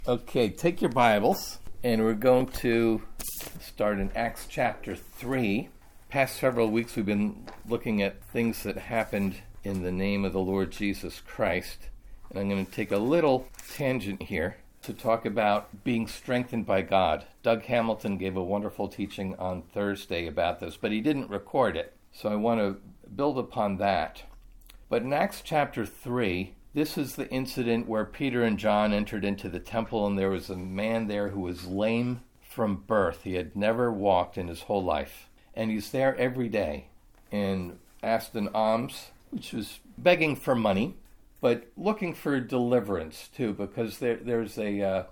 Okay, take your Bibles, and we're going to start in Acts chapter 3. Past several weeks we've been looking at things that happened in the name of the Lord Jesus Christ. And I'm going to take a little tangent here to talk about being strengthened by God. Doug Hamilton gave a wonderful teaching on Thursday about this, but he didn't record it. So I want to build upon that. But in Acts chapter 3, this is the incident where Peter and John entered into the temple, and there was a man there who was lame from birth. He had never walked in his whole life. And he's there every day and asked an alms, which was begging for money, but looking for deliverance too, because there's a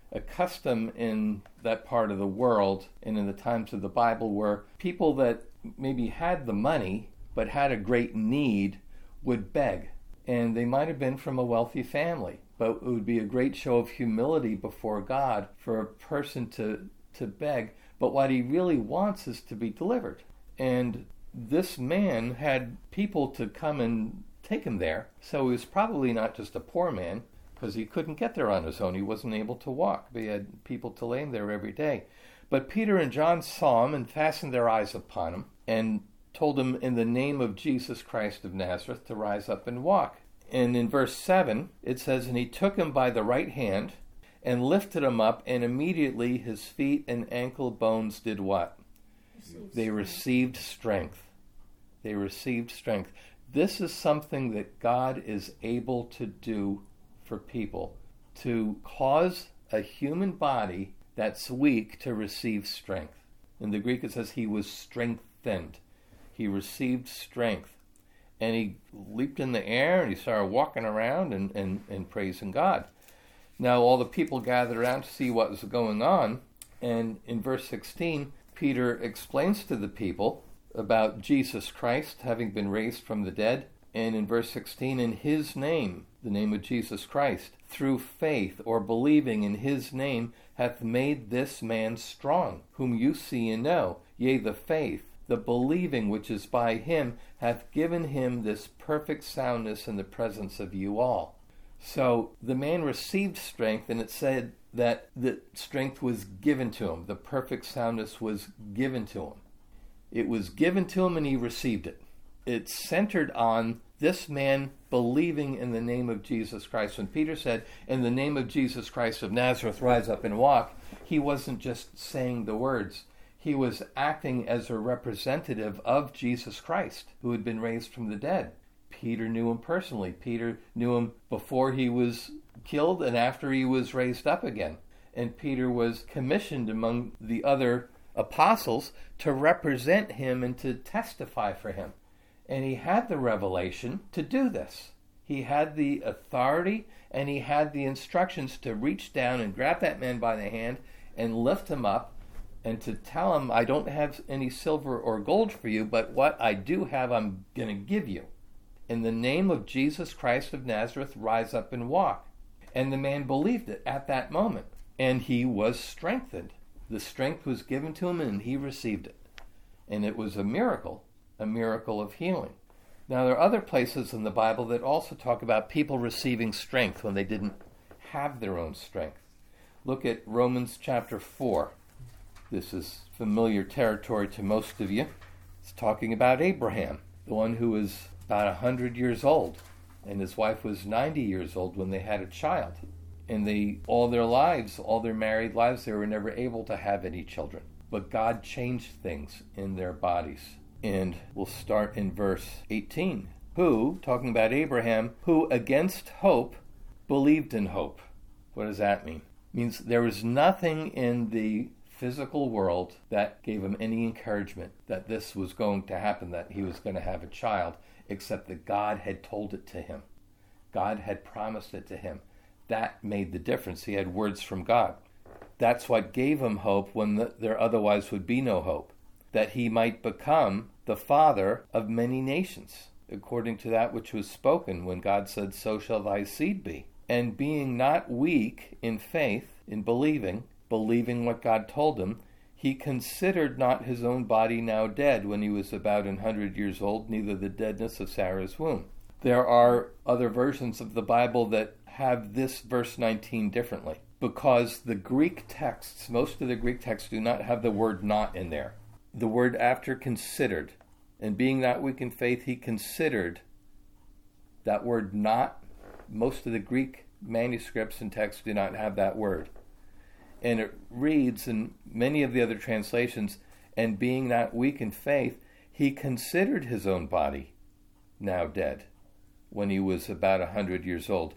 custom in that part of the world and in the times of the Bible where people that maybe had the money but had a great need would beg. And they might have been from a wealthy family, but it would be a great show of humility before God for a person to beg. But what he really wants is to be delivered. And this man had people to come and take him there. So he was probably not just a poor man, because he couldn't get there on his own. He wasn't able to walk. But he had people to lay him there every day. But Peter and John saw him and fastened their eyes upon him and told him in the name of Jesus Christ of Nazareth to rise up and walk. And in verse 7, it says, "And he took him by the right hand and lifted him up, and immediately his feet and ankle bones did what? They received strength. They received strength." This is something that God is able to do for people, to cause a human body that's weak to receive strength. In the Greek it says he was strengthened. He received strength. And he leaped in the air and he started walking around and praising God. Now all the people gathered around to see what was going on. And in verse 16, Peter explains to the people about Jesus Christ having been raised from the dead. And in verse 16, in his name, the name of Jesus Christ, through faith or believing in his name, hath made this man strong, whom you see and know. Yea, the faith, the believing which is by him, hath given him this perfect soundness in the presence of you all. So the man received strength, and it said that the strength was given to him. The perfect soundness was given to him. It was given to him and he received it. It's centered on this man believing in the name of Jesus Christ. When Peter said, "In the name of Jesus Christ of Nazareth, rise up and walk," he wasn't just saying the words. He was acting as a representative of Jesus Christ, who had been raised from the dead. Peter knew him personally. Peter knew him before he was killed and after he was raised up again. And Peter was commissioned among the other apostles to represent him and to testify for him. And he had the revelation to do this. He had the authority and he had the instructions to reach down and grab that man by the hand and lift him up and to tell him, "I don't have any silver or gold for you, but what I do have I'm going to give you. In the name of Jesus Christ of Nazareth, rise up and walk." And the man believed it at that moment, and he was strengthened. The strength was given to him, and he received it. And it was a miracle of healing. Now, there are other places in the Bible that also talk about people receiving strength when they didn't have their own strength. Look at Romans chapter 4. This is familiar territory to most of you. It's talking about Abraham, the one who was about 100 years old, and his wife was 90 years old when they had a child. And all their lives, all their married lives, they were never able to have any children. But God changed things in their bodies. And we'll start in verse 18. Who, talking about Abraham, who against hope believed in hope. What does that mean? It means there was nothing in the physical world that gave him any encouragement that this was going to happen, that he was going to have a child, except that God had told it to him. God had promised it to him. That made the difference. He had words from God. That's what gave him hope when there otherwise would be no hope, that he might become the father of many nations, according to that which was spoken when God said, "So shall thy seed be." And being not weak in faith, in believing what God told him, he considered not his own body now dead when he was about 100 years old, neither the deadness of Sarah's womb. There are other versions of the Bible that have this verse 19 differently. because the Greek texts, most of the Greek texts do not have the word not in there. The word after considered, and being not weak in faith, he considered. That word not, most of the Greek manuscripts and texts do not have that word. And it reads in many of the other translations, and being not weak in faith, he considered his own body now dead when he was about 100 years old,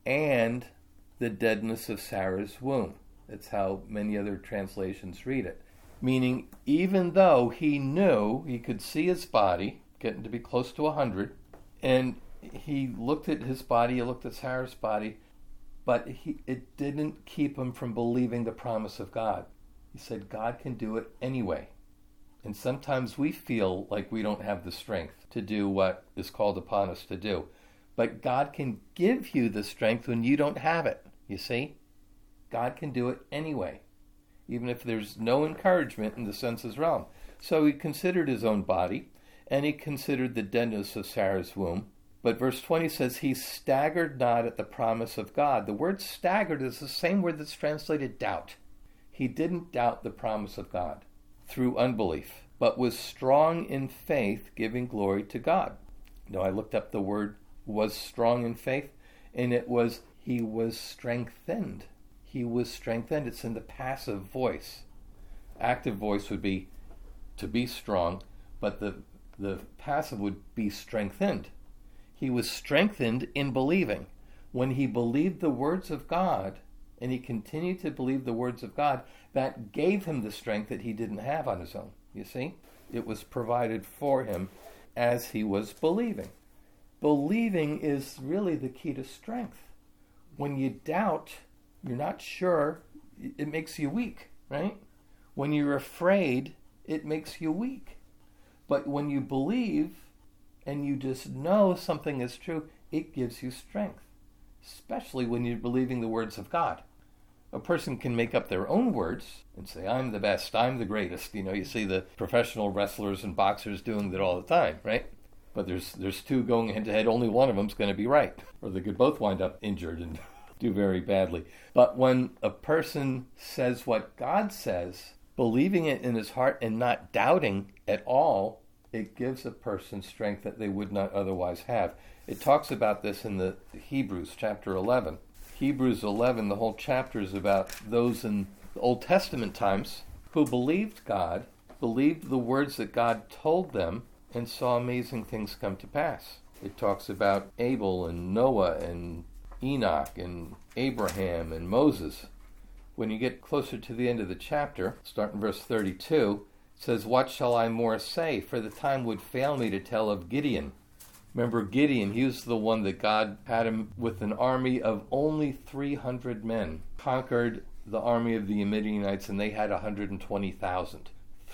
and the deadness of Sarah's womb. That's how many other translations read it. Meaning, even though he knew, he could see his body getting to be close to 100, and he looked at his body, he looked at Sarah's body, but it didn't keep him from believing the promise of God. He said, God can do it anyway. And sometimes we feel like we don't have the strength to do what is called upon us to do. But God can give you the strength when you don't have it, you see? God can do it anyway, even if there's no encouragement in the senses realm. So he considered his own body, and he considered the deadness of Sarah's womb. But verse 20 says, he staggered not at the promise of God. The word staggered is the same word that's translated doubt. He didn't doubt the promise of God through unbelief, but was strong in faith, giving glory to God. Now, I looked up the word was strong in faith, and it was he was strengthened. He was strengthened. It's in the passive voice. Active voice would be to be strong, but the passive would be strengthened. He was strengthened in believing. When he believed the words of God, and he continued to believe the words of God, that gave him the strength that he didn't have on his own. You see? It was provided for him as he was believing. Believing is really the key to strength. When you doubt, you're not sure, it makes you weak, right? When you're afraid, it makes you weak. But when you believe and you just know something is true, it gives you strength, especially when you're believing the words of God. A person can make up their own words and say, I'm the best, I'm the greatest. You know, you see the professional wrestlers and boxers doing that all the time, right? But there's two going head-to-head, only one of them's going to be right. Or they could both wind up injured and do very badly. But when a person says what God says, believing it in his heart and not doubting at all, it gives a person strength that they would not otherwise have. It talks about this in the Hebrews chapter 11. Hebrews 11, the whole chapter is about those in the Old Testament times who believed God, believed the words that God told them, and saw amazing things come to pass. It talks about Abel and Noah and Enoch and Abraham and Moses. When you get closer to the end of the chapter, starting verse 32, it says, what shall I more say? For the time would fail me to tell of Gideon. Remember Gideon, he was the one that God had him with an army of only 300 men, conquered the army of the Midianites, and they had 120,000.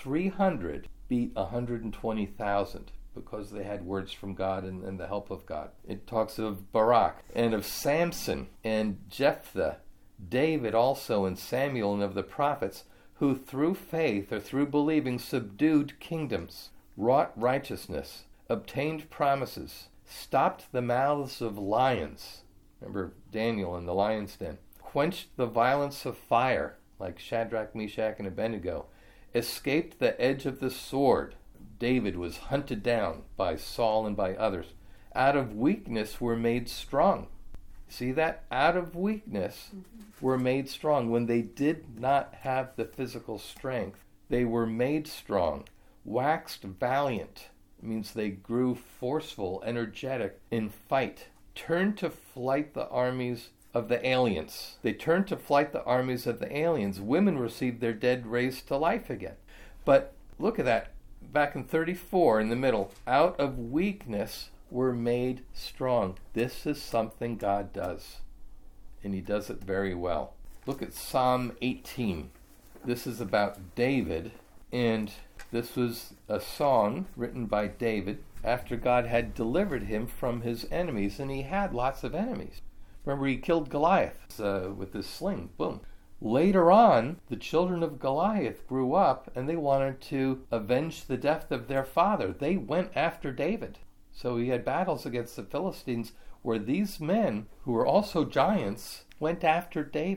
300 beat 120,000 because they had words from God and the help of God. It talks of Barak and of Samson and Jephthah, David also and Samuel, and of the prophets, who through faith or through believing subdued kingdoms, wrought righteousness, obtained promises, stopped the mouths of lions. Remember Daniel in the lion's den. Quenched the violence of fire, like Shadrach, Meshach, and Abednego. Escaped the edge of the sword. David was hunted down by Saul and by others. Out of weakness were made strong. See that? Out of weakness were made strong. When they did not have the physical strength, they were made strong. Waxed valiant. Means they grew forceful, energetic in fight. Turned to flight the armies of the aliens. They turned to flight the armies of the aliens. Women received their dead raised to life again. But look at that. Back in 34 in the middle. Out of weakness were made strong. This is something God does. And he does it very well. Look at Psalm 18. This is about David. And this was a song written by David after God had delivered him from his enemies. And he had lots of enemies. Remember, he killed Goliath with his sling. Boom. Later on, the children of Goliath grew up and they wanted to avenge the death of their father. They went after David. So he had battles against the Philistines where these men, who were also giants, went after David.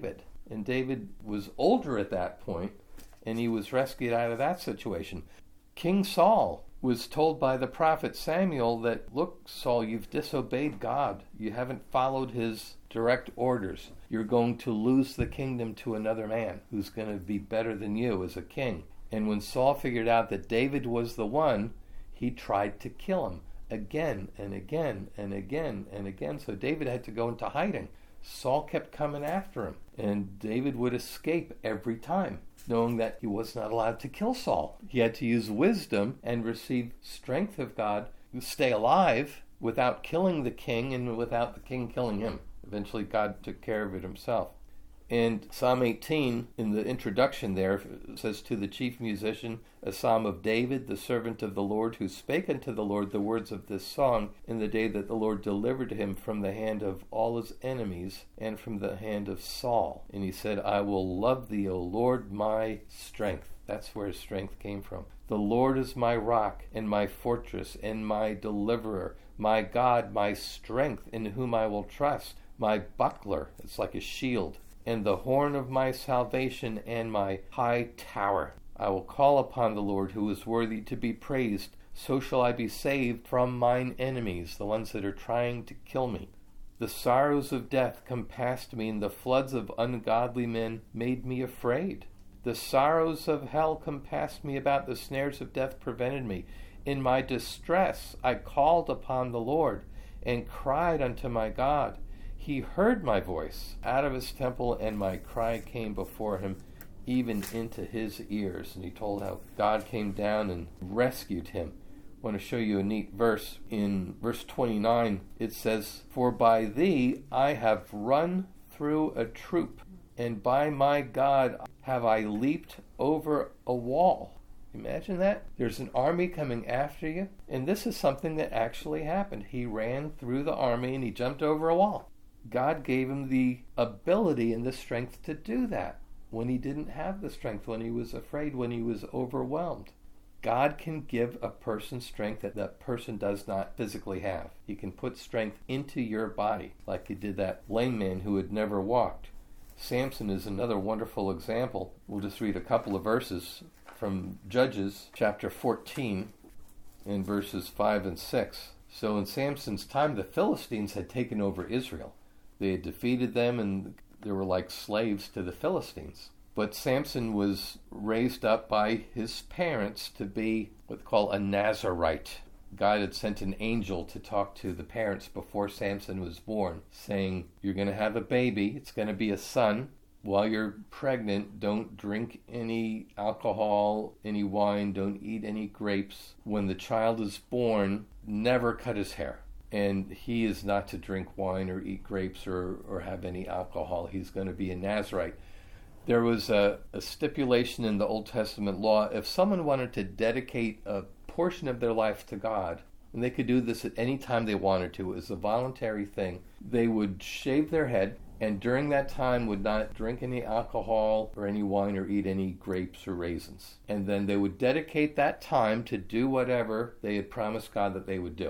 And David was older at that point, and he was rescued out of that situation. King Saul was told by the prophet Samuel that, look, Saul, you've disobeyed God. You haven't followed his direct orders. You're going to lose the kingdom to another man who's going to be better than you as a king. And when Saul figured out that David was the one, he tried to kill him again and again and again and again. So David had to go into hiding. Saul kept coming after him, and David would escape every time, knowing that he was not allowed to kill Saul. He had to use wisdom and receive strength of God to stay alive without killing the king and without the king killing him. Eventually, God took care of it himself. And Psalm 18, in the introduction there, says, to the chief musician, a psalm of David, the servant of the Lord, who spake unto the Lord the words of this song in the day that the Lord delivered him from the hand of all his enemies and from the hand of Saul. And he said, I will love thee, O Lord, my strength. That's where his strength came from. The Lord is my rock and my fortress and my deliverer, my God, my strength, in whom I will trust, my buckler. It's like a shield. And the horn of my salvation and my high tower. I will call upon the Lord, who is worthy to be praised. So shall I be saved from mine enemies, the ones that are trying to kill me. The sorrows of death compassed me, and the floods of ungodly men made me afraid. The sorrows of hell compassed me about, the snares of death prevented me. In my distress I called upon the Lord, and cried unto my God. He heard my voice out of his temple, and my cry came before him, even into his ears. And he told how God came down and rescued him. I want to show you a neat verse. In verse 29, it says, For by thee I have run through a troop, and by my God have I leaped over a wall. Imagine that. There's an army coming after you, and this is something that actually happened. He ran through the army, and he jumped over a wall. God gave him the ability and the strength to do that when he didn't have the strength, when he was afraid, when he was overwhelmed. God can give a person strength that that person does not physically have. He can put strength into your body, like he did that lame man who had never walked. Samson is another wonderful example. We'll just read a couple of verses from Judges chapter 14 in verses 5 and 6. So in Samson's time, the Philistines had taken over Israel. They had defeated them, and they were like slaves to the Philistines. But Samson was raised up by his parents to be what's called a Nazarite. God had sent an angel to talk to the parents before Samson was born, saying, you're going to have a baby, it's going to be a son. While you're pregnant, don't drink any alcohol, any wine, don't eat any grapes. When the child is born, never cut his hair. And he is not to drink wine or eat grapes or have any alcohol. He's going to be a Nazarite. There was a stipulation in the Old Testament law. If someone wanted to dedicate a portion of their life to God, and they could do this at any time they wanted to, it was a voluntary thing, they would shave their head, and during that time would not drink any alcohol or any wine or eat any grapes or raisins. And then they would dedicate that time to do whatever they had promised God that they would do.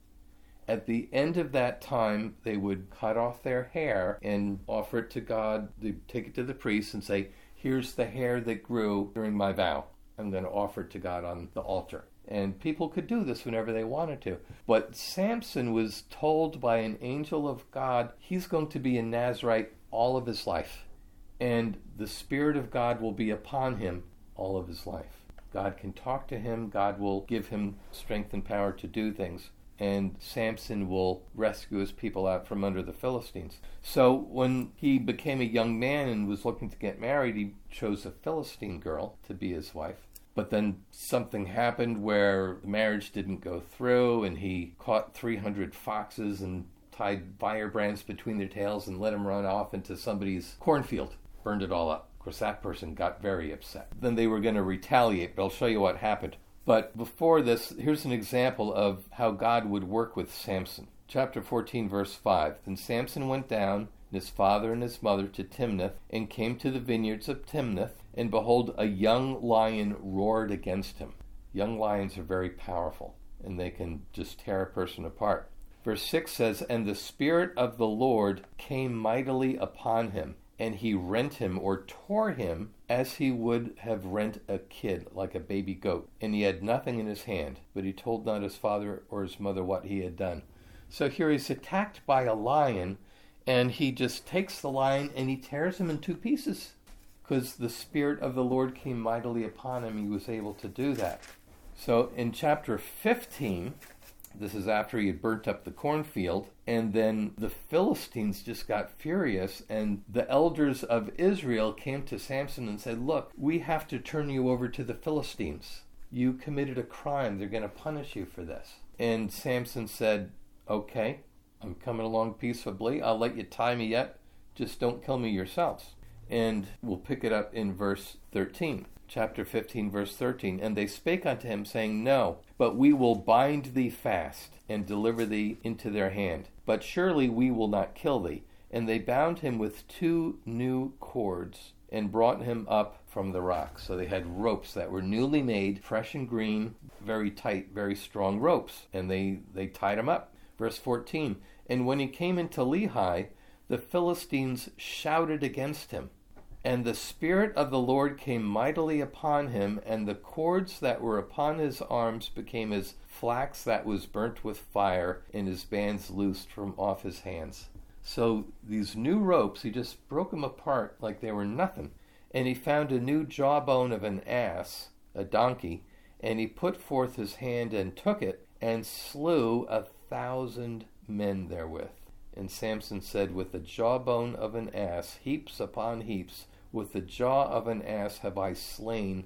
At the end of that time, they would cut off their hair and offer it to God. They'd take it to the priest and say, here's the hair that grew during my vow. I'm going to offer it to God on the altar. And people could do this whenever they wanted to. But Samson was told by an angel of God, he's going to be a Nazarite all of his life. And the Spirit of God will be upon him all of his life. God can talk to him. God will give him strength and power to do things. And Samson will rescue his people out from under the Philistines. So when he became a young man and was looking to get married, he chose a Philistine girl to be his wife. But then something happened where the marriage didn't go through, and he caught 300 foxes and tied firebrands between their tails and let them run off into somebody's cornfield, burned it all up. Of course, that person got very upset. Then they were going to retaliate, but I'll show you what happened. But before this, here's an example of how God would work with Samson. Chapter 14, verse 5. Then Samson went down, and his father and his mother, to Timnath, and came to the vineyards of Timnath, and behold, a young lion roared against him. Young lions are very powerful, and they can just tear a person apart. Verse 6 says, And the Spirit of the Lord came mightily upon him, and he rent him or tore him as he would have rent a kid, like a baby goat. And he had nothing in his hand, but he told not his father or his mother what he had done. So here he's attacked by a lion, and he just takes the lion and he tears him in two pieces. Because the Spirit of the Lord came mightily upon him, he was able to do that. So in chapter 15, this is after he had burnt up the cornfield, and then the Philistines just got furious, and the elders of Israel came to Samson and said, look, we have to turn you over to the Philistines. You committed a crime. They're going to punish you for this. And Samson said, okay, I'm coming along peaceably. I'll let you tie me yet. Just don't kill me yourselves. And we'll pick it up in verse 13. Chapter 15, verse 13. And they spake unto him, saying, no, but we will bind thee fast, and deliver thee into their hand. But surely we will not kill thee. And they bound him with 2 new cords, and brought him up from the rock. So they had ropes that were newly made, fresh and green, very tight, very strong ropes. And they tied him up. Verse 14. And when he came into Lehi, the Philistines shouted against him. And the Spirit of the Lord came mightily upon him, and the cords that were upon his arms became as flax that was burnt with fire, and his bands loosed from off his hands. So these new ropes, he just broke them apart like they were nothing. And he found a new jawbone of an ass, a donkey, and he put forth his hand and took it, and slew 1,000 men therewith. And Samson said, with the jawbone of an ass, heaps upon heaps, with the jaw of an ass have I slain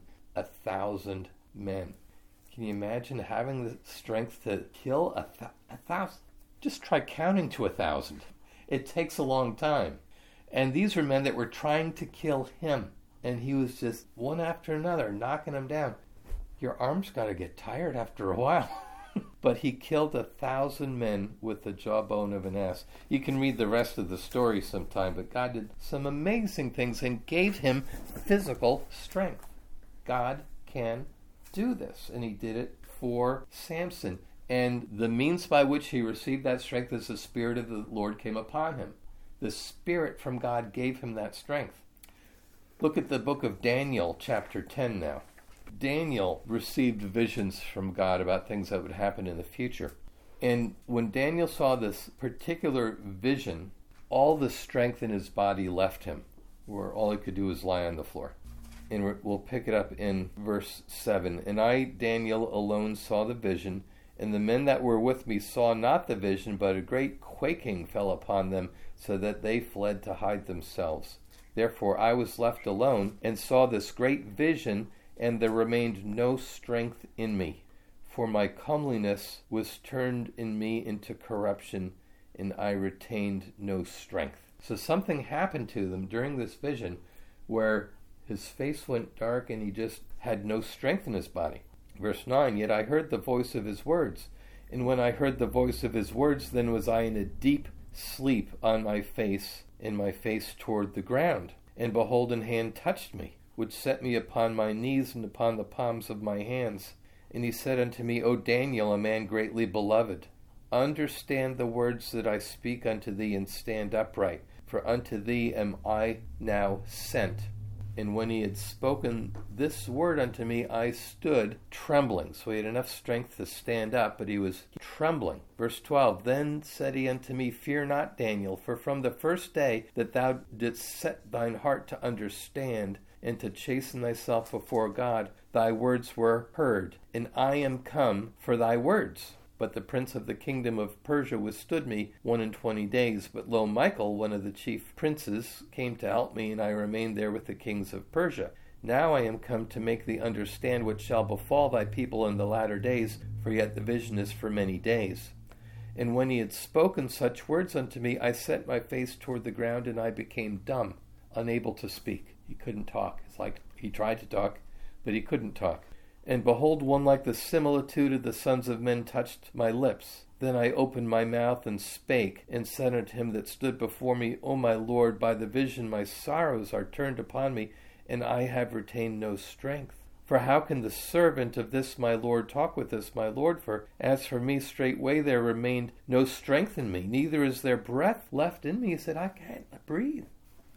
1,000 men. Can you imagine having the strength to kill 1,000? Just try counting to 1,000. It takes a long time. And these were men that were trying to kill him. And he was just one after another, knocking them down. Your arm's got to get tired after a while. But he killed 1,000 men with the jawbone of an ass. You can read the rest of the story sometime, but God did some amazing things and gave him physical strength. God can do this, and he did it for Samson. And the means by which he received that strength is the Spirit of the Lord came upon him. The Spirit from God gave him that strength. Look at the book of Daniel, chapter 10 now. Daniel received visions from God about things that would happen in the future. And when Daniel saw this particular vision, all the strength in his body left him, where all he could do was lie on the floor. And we'll pick it up in verse 7. And I, Daniel, alone saw the vision, and the men that were with me saw not the vision, but a great quaking fell upon them, so that they fled to hide themselves. Therefore I was left alone, and saw this great vision, and there remained no strength in me, for my comeliness was turned in me into corruption, and I retained no strength. So something happened to them during this vision where his face went dark and he just had no strength in his body. Verse 9, yet I heard the voice of his words, and when I heard the voice of his words, then was I in a deep sleep on my face, and my face toward the ground. And behold, an hand touched me, which set me upon my knees and upon the palms of my hands. And he said unto me, O Daniel, a man greatly beloved, understand the words that I speak unto thee, and stand upright, for unto thee am I now sent. And when he had spoken this word unto me, I stood trembling. So he had enough strength to stand up, but he was trembling. Verse 12, then said he unto me, fear not, Daniel, for from the first day that thou didst set thine heart to understand, and to chasten thyself before God, thy words were heard, and I am come for thy words. But the prince of the kingdom of Persia withstood me 21 days. But lo, Michael, one of the chief princes, came to help me, and I remained there with the kings of Persia. Now I am come to make thee understand what shall befall thy people in the latter days, for yet the vision is for many days. And when he had spoken such words unto me, I set my face toward the ground, and I became dumb, unable to speak. He couldn't talk. It's like he tried to talk, but he couldn't talk. And behold, one like the similitude of the sons of men touched my lips. Then I opened my mouth and spake, and said unto him that stood before me, O my Lord, by the vision my sorrows are turned upon me, and I have retained no strength. For how can the servant of this my Lord talk with this my Lord? For as for me, straightway there remained no strength in me, neither is there breath left in me. He said, I can't breathe.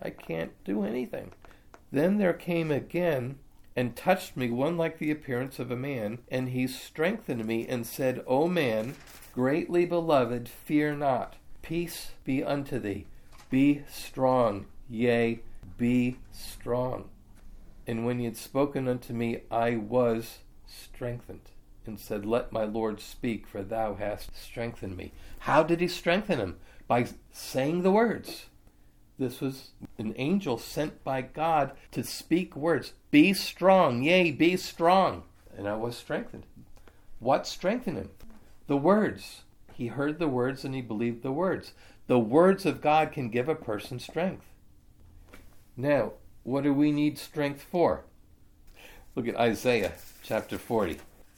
I can't do anything. Then there came again and touched me one like the appearance of a man, and he strengthened me and said, O man, greatly beloved, fear not. Peace be unto thee. Be strong, yea, be strong. And when he had spoken unto me, I was strengthened, and said, Let my Lord speak, for thou hast strengthened me. How did he strengthen him? By saying the words. This was an angel sent by God to speak words. Be strong, yea, be strong. And I was strengthened. What strengthened him? The words. He heard the words and he believed the words. The words of God can give a person strength. Now, what do we need strength for? Look at Isaiah chapter 40.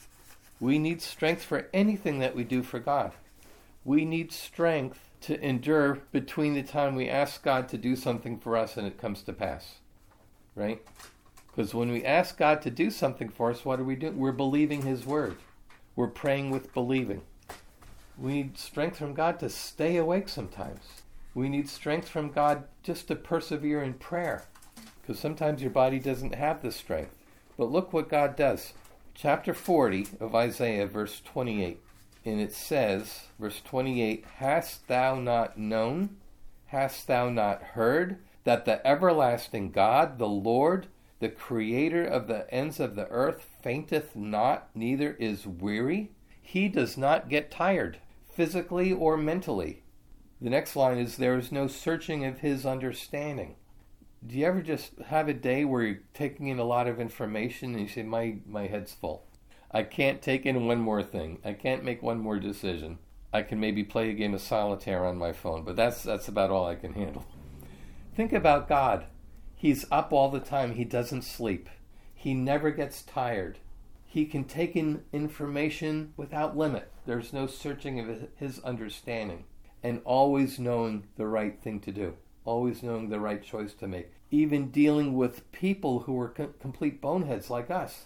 We need strength for anything that we do for God. We need strength to endure between the time we ask God to do something for us and it comes to pass. Right? Because when we ask God to do something for us, what are we doing? We're believing His word. We're praying with believing. We need strength from God to stay awake sometimes. We need strength from God just to persevere in prayer. Because sometimes your body doesn't have the strength. But look what God does. Chapter 40 of Isaiah, verse 28. And it says, verse 28, Hast thou not known, hast thou not heard, that the everlasting God, the Lord, the creator of the ends of the earth, fainteth not, neither is weary? He does not get tired, physically or mentally. The next line is, There is no searching of his understanding. Do you ever just have a day where you're taking in a lot of information and you say, my head's full. I can't take in one more thing. I can't make one more decision. I can maybe play a game of solitaire on my phone, but that's about all I can handle. Think about God. He's up all the time. He doesn't sleep. He never gets tired. He can take in information without limit. There's no searching of his understanding. And always knowing the right thing to do. Always knowing the right choice to make. Even dealing with people who are complete boneheads like us.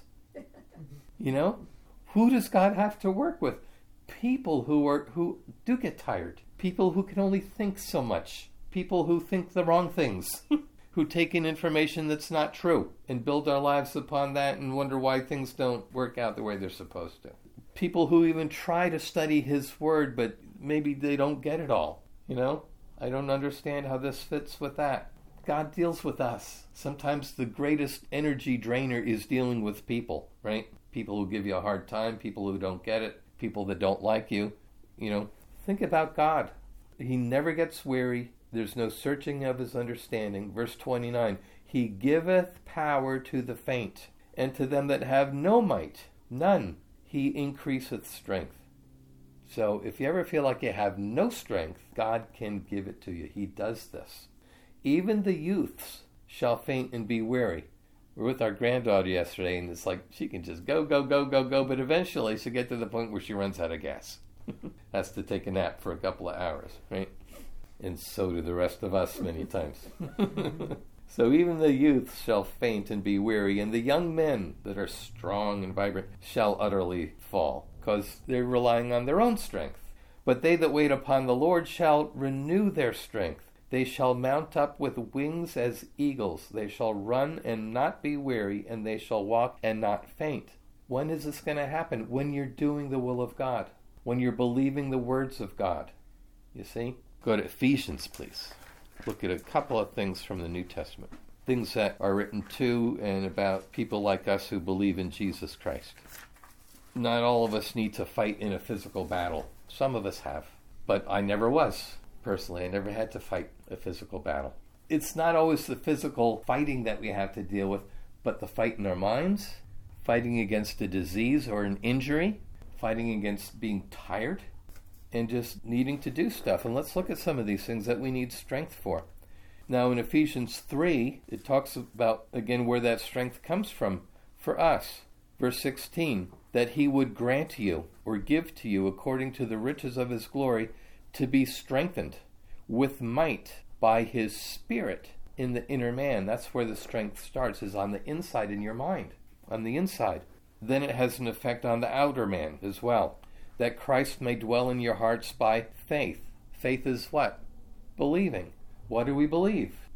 You know? Who does God have to work with? People who do get tired. People who can only think so much. People who think the wrong things. Who take in information that's not true and build our lives upon that and wonder why things don't work out the way they're supposed to. People who even try to study His Word, but maybe they don't get it all. You know? I don't understand how this fits with that. God deals with us. Sometimes the greatest energy drainer is dealing with people, right? People who give you a hard time, people who don't get it, people that don't like you. You know, think about God. He never gets weary. There's no searching of His understanding. Verse 29, He giveth power to the faint, and to them that have no might, none. He increaseth strength. So if you ever feel like you have no strength, God can give it to you. He does this. Even the youths shall faint and be weary. We were with our granddaughter yesterday, and it's like she can just go, but eventually she'll get to the point where she runs out of gas. Has to take a nap for a couple of hours, right? And so do the rest of us many times. So even the youth shall faint and be weary, and the young men that are strong and vibrant shall utterly fall, because they're relying on their own strength. But they that wait upon the Lord shall renew their strength. They shall mount up with wings as eagles. They shall run and not be weary, and they shall walk and not faint. When is this going to happen? When you're doing the will of God. When you're believing the words of God. You see? Go to Ephesians, please. Look at a couple of things from the New Testament. Things that are written to and about people like us who believe in Jesus Christ. Not all of us need to fight in a physical battle. Some of us have. But I never was. Personally, I never had to fight a physical battle. It's not always the physical fighting that we have to deal with, but the fight in our minds, fighting against a disease or an injury, fighting against being tired, and just needing to do stuff. And let's look at some of these things that we need strength for. Now in Ephesians 3, it talks about, again, where that strength comes from for us. Verse 16, that He would grant you, or give to you, according to the riches of His glory, to be strengthened with might by His Spirit in the inner man. That's where the strength starts, is on the inside in your mind, on the inside. Then it has an effect on the outer man as well, that Christ may dwell in your hearts by faith. Faith is what? Believing. What do we believe?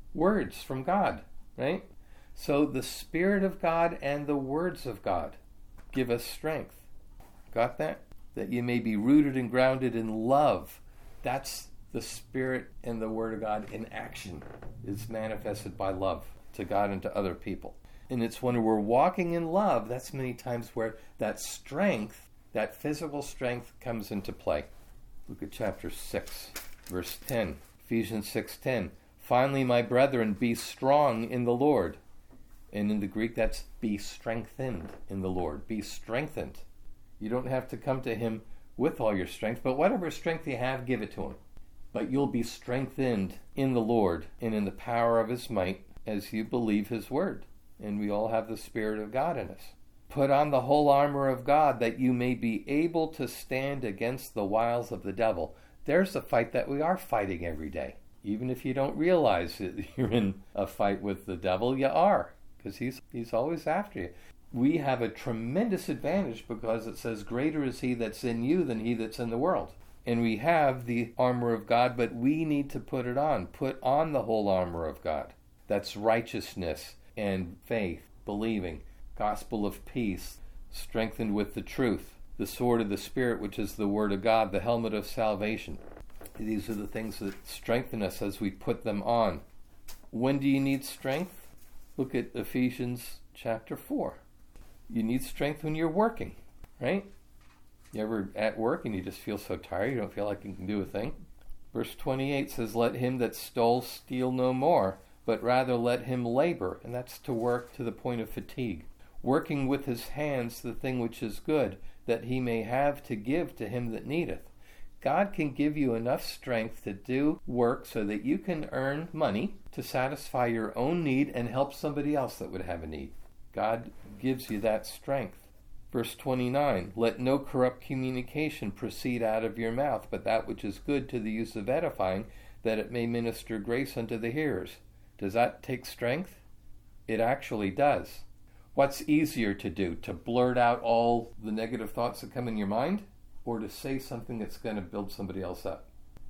words from God, right? So the Spirit of God and the words of God give us strength. Got that? That you may be rooted and grounded in love. That's the Spirit and the Word of God in action. It's manifested by love to God and to other people. And it's when we're walking in love, that's many times where that strength, that physical strength, comes into play. Look at chapter 6, verse 10. Ephesians 6:10. Finally, my brethren, be strong in the Lord. And in the Greek, that's be strengthened in the Lord. Be strengthened. You don't have to come to him with all your strength, but whatever strength you have, give it to him. But you'll be strengthened in the Lord and in the power of his might as you believe his word. And we all have the Spirit of God in us. Put on the whole armor of God that you may be able to stand against the wiles of the devil. There's a fight that we are fighting every day. Even if you don't realize that you're in a fight with the devil, you are, because he's always after you. We have a tremendous advantage because it says, greater is he that's in you than he that's in the world. And we have the armor of God, but we need to put it on. Put on the whole armor of God. That's righteousness and faith, believing, gospel of peace, strengthened with the truth, the sword of the Spirit, which is the word of God, the helmet of salvation. These are the things that strengthen us as we put them on. When do you need strength? Look at Ephesians chapter 4. You need strength when you're working, right? You ever at work and you just feel so tired, you don't feel like you can do a thing? Verse 28 says, let him that stole steal no more, but rather let him labor, and that's to work to the point of fatigue, working with his hands the thing which is good, that he may have to give to him that needeth. God can give you enough strength to do work so that you can earn money to satisfy your own need and help somebody else that would have a need. God gives you that strength. Verse 29, let no corrupt communication proceed out of your mouth, but that which is good to the use of edifying, that it may minister grace unto the hearers. Does that take strength? It actually does. What's easier to do? To blurt out all the negative thoughts that come in your mind? Or to say something that's going to build somebody else up?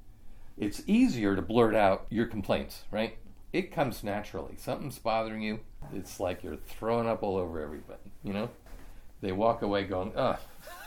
It's easier to blurt out your complaints, right? It comes naturally. Something's bothering you. It's like you're throwing up all over everybody, you know? They walk away going, ugh.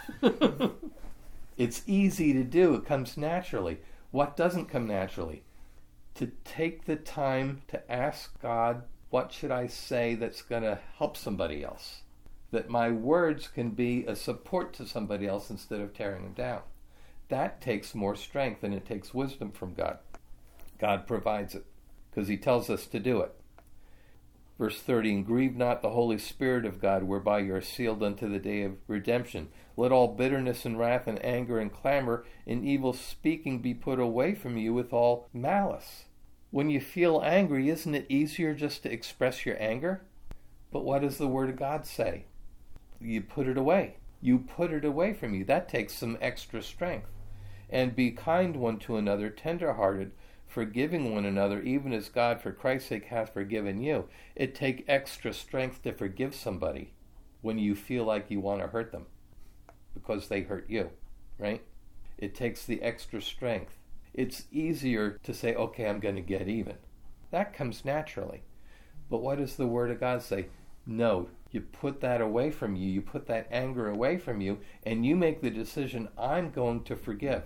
It's easy to do. It comes naturally. What doesn't come naturally? To take the time to ask God, what should I say that's going to help somebody else? That my words can be a support to somebody else instead of tearing them down. That takes more strength, and it takes wisdom from God. God provides it because he tells us to do it. Verse 30, and grieve not the Holy Spirit of God, whereby you are sealed unto the day of redemption. Let all bitterness and wrath and anger and clamor and evil speaking be put away from you with all malice. When you feel angry, isn't it easier just to express your anger? But what does the Word of God say? You put it away. You put it away from you. That takes some extra strength. And be kind one to another, tender-hearted, forgiving one another, even as God for Christ's sake hath forgiven you. It takes extra strength to forgive somebody when you feel like you want to hurt them because they hurt you, right? It takes the extra strength. It's easier to say, okay, I'm going to get even. That comes naturally. But what does the Word of God say? No, you put that away from you. You put that anger away from you, and you make the decision, I'm going to forgive.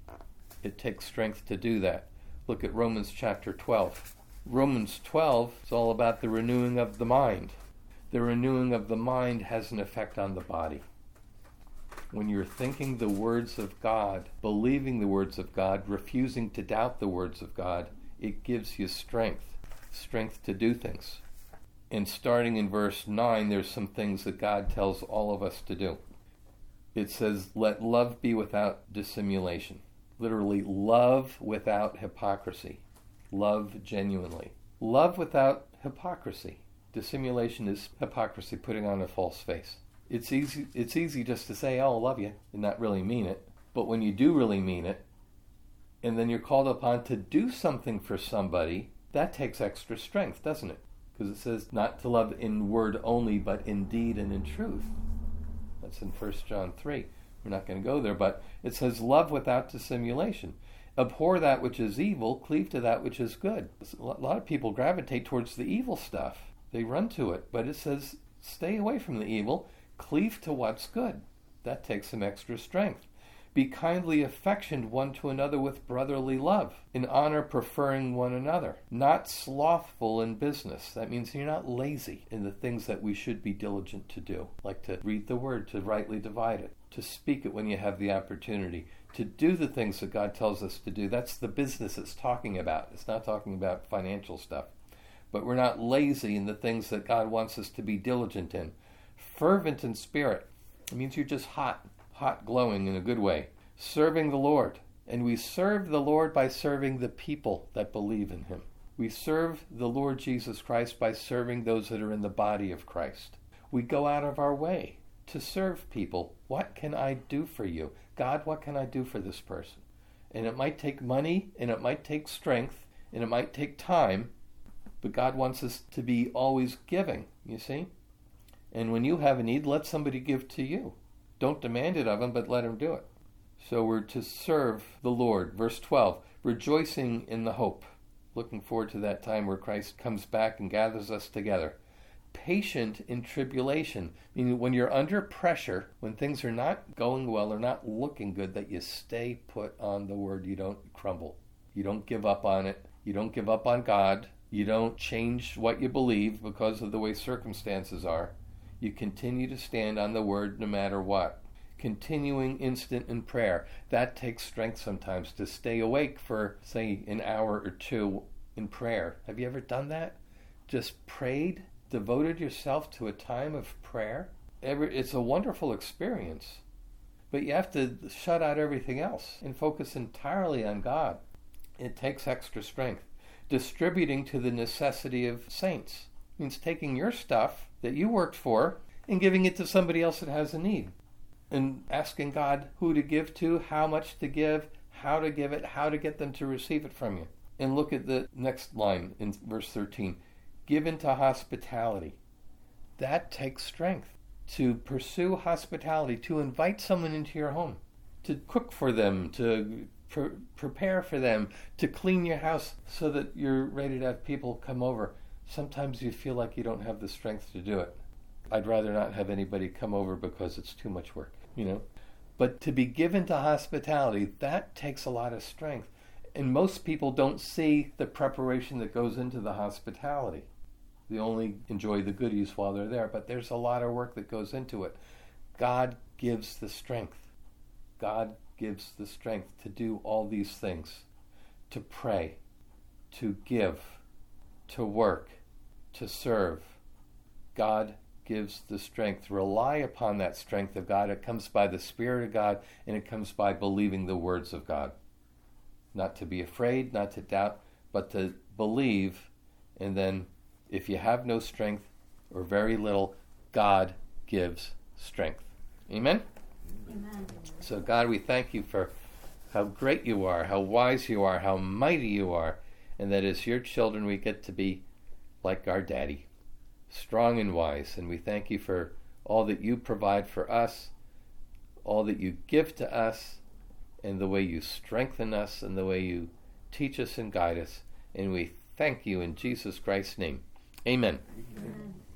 It takes strength to do that. Look at Romans chapter 12. Romans 12 is all about the renewing of the mind. The renewing of the mind has an effect on the body. When you're thinking the words of God, believing the words of God, refusing to doubt the words of God, it gives you strength to do things. And starting in verse 9, there's some things that God tells all of us to do. It says, let love be without dissimulation. Literally, love without hypocrisy. Love genuinely. Love without hypocrisy. Dissimulation is hypocrisy, putting on a false face. It's easy just to say, oh, I love you, and not really mean it. But when you do really mean it, and then you're called upon to do something for somebody, that takes extra strength, doesn't it? Because it says not to love in word only, but in deed and in truth. That's in 1 John 3. We're not going to go there, but it says love without dissimulation. Abhor that which is evil, cleave to that which is good. A lot of people gravitate towards the evil stuff. They run to it, but it says, stay away from the evil, cleave to what's good. That takes some extra strength. Be kindly affectioned one to another with brotherly love, in honor preferring one another. Not slothful in business. That means you're not lazy in the things that we should be diligent to do, like to read the word, to rightly divide it, to speak it when you have the opportunity, to do the things that God tells us to do. That's the business it's talking about. It's not talking about financial stuff. But we're not lazy in the things that God wants us to be diligent in. Fervent in spirit. It means you're just hot glowing in a good way. Serving the Lord. And we serve the Lord by serving the people that believe in him. We serve the Lord Jesus Christ by serving those that are in the body of Christ. We go out of our way to serve people. What can I do for you? God, what can I do for this person? And it might take money, and it might take strength, and it might take time, but God wants us to be always giving, you see? And when you have a need, let somebody give to you. Don't demand it of them, but let them do it. So we're to serve the Lord. Verse 12, rejoicing in the hope. Looking forward to that time where Christ comes back and gathers us together. Patient in tribulation, meaning when you're under pressure, when things are not going well or not looking good, that you stay put on the word. You don't crumble. You don't give up on it. You don't give up on God. You don't change what you believe because of the way circumstances are. You continue to stand on the word no matter what. Continuing instant in prayer. That takes strength sometimes to stay awake for, say, an hour or two in prayer. Have you ever done that? Just prayed? Devoted yourself to a time of prayer? It's a wonderful experience. But you have to shut out everything else and focus entirely on God. It takes extra strength. Distributing to the necessity of saints. Means taking your stuff that you worked for and giving it to somebody else that has a need. And asking God who to give to, how much to give, how to give it, how to get them to receive it from you. And look at the next line in verse 13. Give into hospitality. That takes strength. To pursue hospitality, to invite someone into your home, to cook for them, to prepare for them, to clean your house so that you're ready to have people come over. Sometimes you feel like you don't have the strength to do it. I'd rather not have anybody come over because it's too much work, But to be given to hospitality, that takes a lot of strength. And most people don't see the preparation that goes into the hospitality. They only enjoy the goodies while they're there, but there's a lot of work that goes into it. God gives the strength. God gives the strength to do all these things. To pray, to give, to work, to serve. God gives the strength. Rely upon that strength of God. It comes by the Spirit of God, and it comes by believing the words of God. Not to be afraid, not to doubt, but to believe. And then if you have no strength or very little, God gives strength. Amen? Amen. So God, we thank you for how great you are, how wise you are, how mighty you are, and that as your children we get to be like our daddy, strong and wise. And we thank you for all that you provide for us, all that you give to us, and the way you strengthen us, and the way you teach us and guide us. And we thank you in Jesus Christ's name. Amen. Amen.